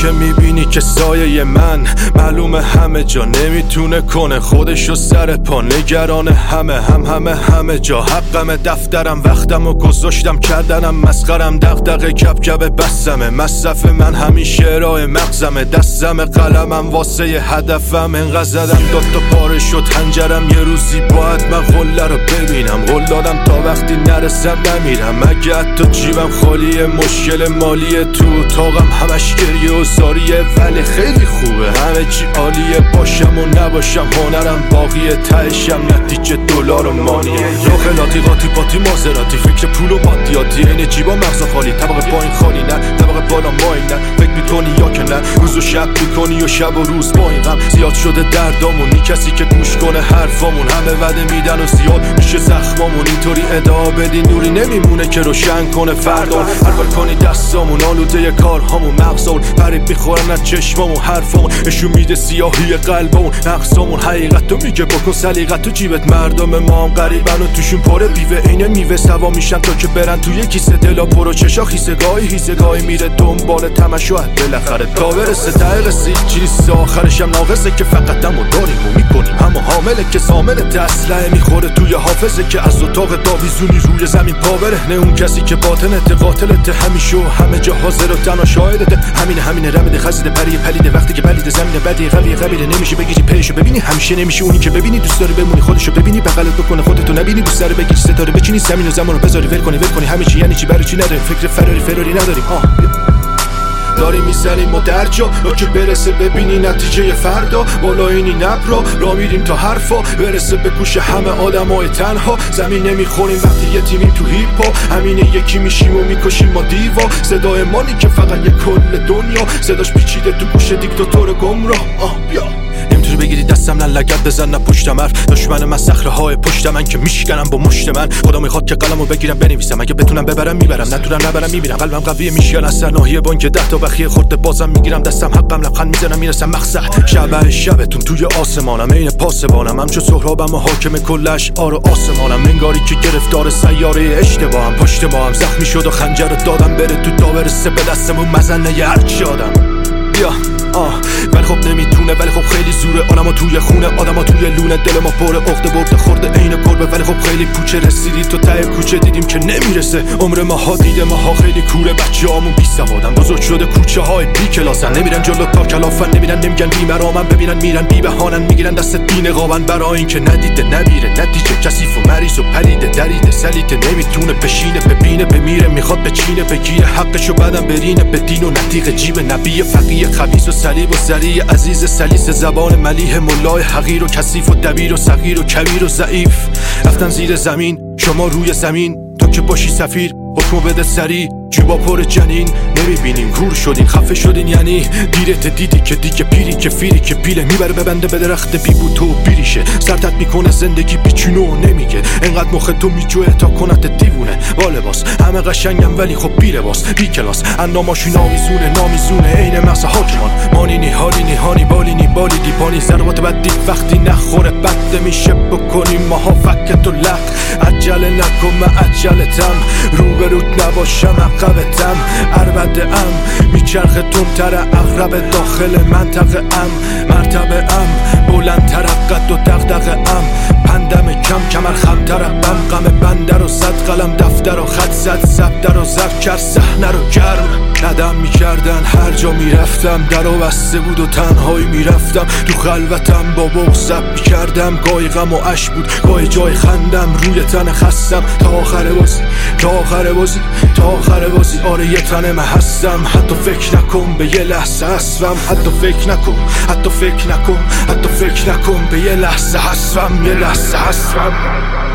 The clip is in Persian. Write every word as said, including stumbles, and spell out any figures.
که میبینی که سایه من معلومه همه جا نمیتونه کنه خودشو سر پا، نگران همه هم همه همه جا. حقم دفترم وقتم و گذاشتم کردنم مسخرم، دغدغه کپ کپ بسمه مصرف من همیشه راه مغزمه، دستم قلمم واسه هدفم، انقدر زدم داد تا پاره شد هنجرم، یه روزی باید من قله رو ببینم، قول دادم تا وقتی نرسم نمیرم، اگه حتی جیبم خالیه مشکل مالیه، تو اتاقم همش گریه و زاریه، ولی خیلی خوبه همه چی عالیه، باشم و نباشم هنرم باقیه، تهشم نتیجه دلار و مانیه، داخلاتی قاطی باتی مازراتی، فکر پول و مادیاتی، این جیبا مغزا خالی، طبق پایین خالی نه طبق بالا مایی نه، فکر میکنی یا که نه، روز و شب میکنی و شب و روز با این غم، زیاد شده دردامونی کسی که گوش کنه حرفامون، همه وعده میدن و زیاد میشه زخمامون، اینطوری ادعا بدی نوری نمیمونه که روشن کنه فردا، هر کنی دستامون آلوده کارهامون، مغزمون فریب میخورن از چشمامون، حرفامون نشون میده سیاهی قلبمون، نقصامون حقیقتو میگه بکن سلیقتو جیبت، مردم ما هم غریبن و توشون پره بیوه، اینه میوه سوا میشن تا که برن توی کیسه، دلا پر و چشا خیسه، گاهی هیزه گاهی میره دنبال تماشا، بالاخره تا برسه ته قصه چیز آخرش هم ناقصه که فقط همو داریم و میکنیم، همو حامله که سامل اسلحه میخوره توی حافظه، که از اتاق داویزونی روی زمین پا بره، نه اون کسی که باطنت قاتلت همیشه و همه جا حاضر و تنها شاهدته، همینه همینه رمده خزیده پریه پلیده، وقتی که پلیده زمینه بدی قویه قبیله، نمیشه بگیری پیشو ببینی، همیشه نمیشه اونی که ببینی دوست داری بمونی، خودشو ببینی بغلت بکنه خودتو نبینی، دوست داری بگیری ستاره بچینی زمین و زمان رو بذاری ول کنی ول کنی، همه چی یعنی چی برای چی نداریم، فکر فراری فراری نداریم، آه داری میزنیم و درجا که برسه ببینی نتیجه فردا، بالا اینی نبرا را میریم تا حرفا برسه به گوش همه آدمای تنها، زمین نمیخوریم وقتی یه تیمیم تو هیپا، همینه یکی میشیم و میکشیم ما دیوا، صدای مانی که فقط یه کل دنیا، صداش پیچیده تو گوش دیکتاتور گمراه، آه بیا نمیتونی بگیری دستم نه لگد بزن نه پشتم حرف، دشمن من صخره های پشت من که میشکنم با مشت من، خدا میخواد که قلمو بگیرم بنویسم، اگه بتونم ببرم میبرم نتونم نبرم میبینم، قلبم قویه میشکن از سرناهی بانک ده تا بخیه خورده بازم میگیرم دستم، حقم لبخند میزنم میرسم مقصد، شب شبتون توی آسمانم عین پاسبانم، همچون سهرابم و حاکم کل اشعار و آسمانم، انگاری که گرفتار سیاره اشتباهم، پشت ما هم زخمی شد و خنجر رو دادم بره تو تا برسه به دستمون مزنه ی هرچی آدم، بیا آه ولی خب نمیتونه، ولی خب خیلی زوره، آدما توی خونه آدما توی لونه، دل ما پر عقده برده خورده عین گربه، ولی خب خیلی پوچه رسیدی تو ته کوچه دیدیم که نمیرسه، عمر ماها دیده ماها خیلی کوره، بچه‌هامون بی سوادن بزرگ شده کوچه های بی کلاسن، نمیرن جلو تا کلافن، نمیرن نمیگن بی مرامن، ببینن میرن بی بهانن، میگیرن دست دین قابن، برای اینکه ندیده نمیره نتیجه، کثیف و مریض و پلیده دریده سلیته، نمیتونه بشینه ببینه بمیره، میخواد بچینه بگیره حقشو بعدم برینه به دین و نتیق جیب نبی فقیه خبیث و صلیب و زری عزیز سلیس، زبان ملیح ملای حقیر و کثیف و دبیر و صغیر و کبیر و ضعیف، رفتن زیر زمین شما روی زمین، تو که باشی سفیر حکمو بده سری، جیبا پر جنین نمیبینیم کور شدین خفه شدین، یعنی دیرت دیدی که دیگه پیری که فیری که پیله میبره ببنده به درخت بی بوتو بیریشه، سرتت میکنه زندگی بیچونو نمیگه، انقدر مخ تو میجوه تا کنت دیوونه، با لباس همه قشنگم ولی خب بی لباس بی کلاس، انداماشون نامیزونه نامیزونه عین مغز حاکمان، مانینی حالینی هانی بالینی بالی دیپانی، ضربات بدی وقتی نخوره بد میشه بکنیم ماها فکت و لق، عجله نکن من عجلتم روبروت نباشم عقبتم، عربده ام میچرخه تندتر اغرب داخل منطقه ام، مرتبه ام بلندتر قد و دغدغه ام، پندم کم کمر خمتر بم، غم بنده رو زد قلم دفتر و خط زد زبده رو زب کرد صحنه رو گرم، ندم میکردن هر جا میرفتم، در و بسته بود و تنهایی میرفتم، تو خلوتم با بغض زب میکردم، گاهی غم و عشق بود گاهی جای خندم، روی تن خستم تا آخر بازی تا آخر بازی تا آخر بازی، آره یه تنم هستم، حتی فکر نکن به یه لحظه هستم، حتی فکر نکن حتی فکر نکن حتی فکر نکن به یه لحظه هستم، یه لحظه هستم.